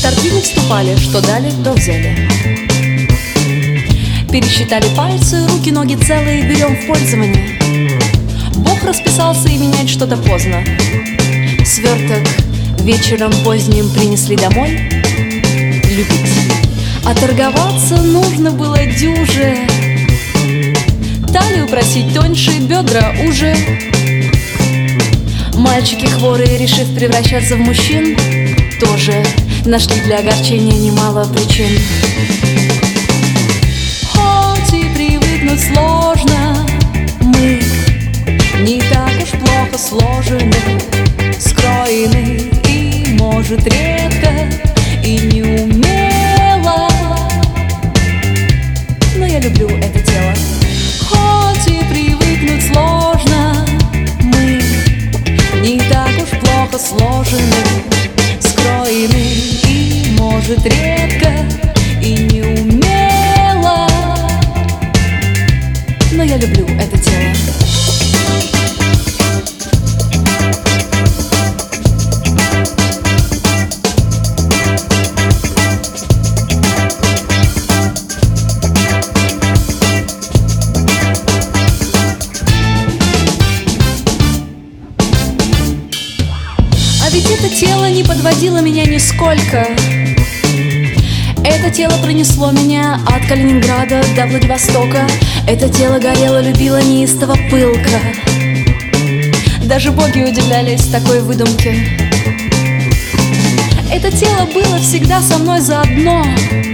торги не вступали, что дали, то взяли. Пересчитали пальцы, руки, ноги целые, берем в пользование. Бог расписался, и менять что-то поздно. Сверток вечером поздним принесли домой. Любить. А торговаться нужно было дюже. Талию просить тоньше, бедра уже. Мальчики хворые, решив превращаться в мужчин, тоже нашли для огорчения немало причин. Хоть и привыкнуть сложно, мы не так уж плохо сложены, скроены и, может, редко и неумело. Но я люблю это тело. Хоть и привыкнуть сложно, мы не так уж плохо сложены, скроены и, может, редко и неумело. Но я люблю это тело. А ведь это тело не подводило меня нисколько. Это тело пронесло меня от Калининграда до Владивостока. Это тело горело, любило неистово, пылко. Даже боги удивлялись такой выдумке. Это тело было всегда со мной заодно.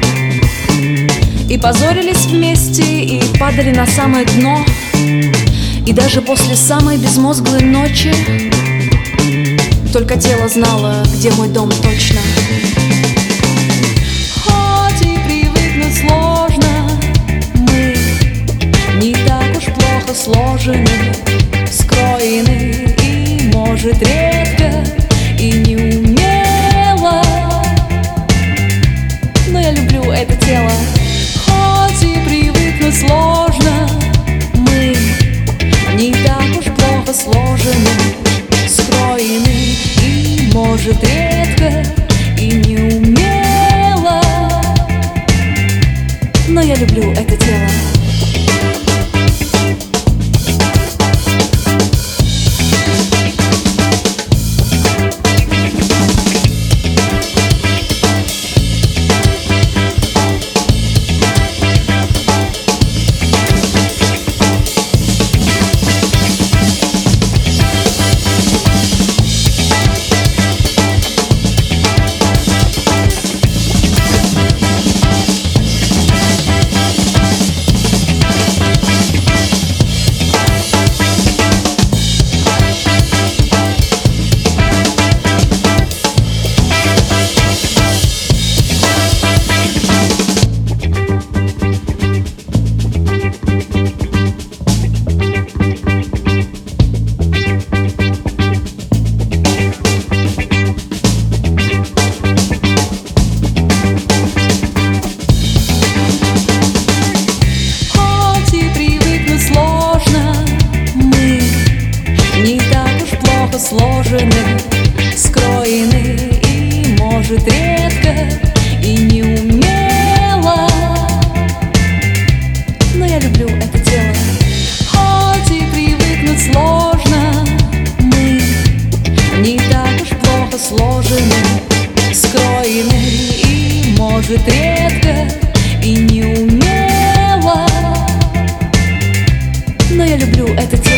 И позорились вместе, и падали на самое дно. И даже после самой безмозглой ночи только тело знало, где мой дом точно. Хоть и привыкнуть сложно, мы не так уж плохо сложены, скроены и, может, редко и неумело. Но я люблю это тело. Хоть и привыкнуть сложно, мы не так уж плохо сложены, скроены и, может, редко и неумело. Но я люблю это тело. Сложены, скроены и, может, редко и неумело. Но я люблю это тело. Хоть и привыкнуть сложно, мы не так уж плохо сложены, скроены и, может, редко и неумело. Но я люблю это тело.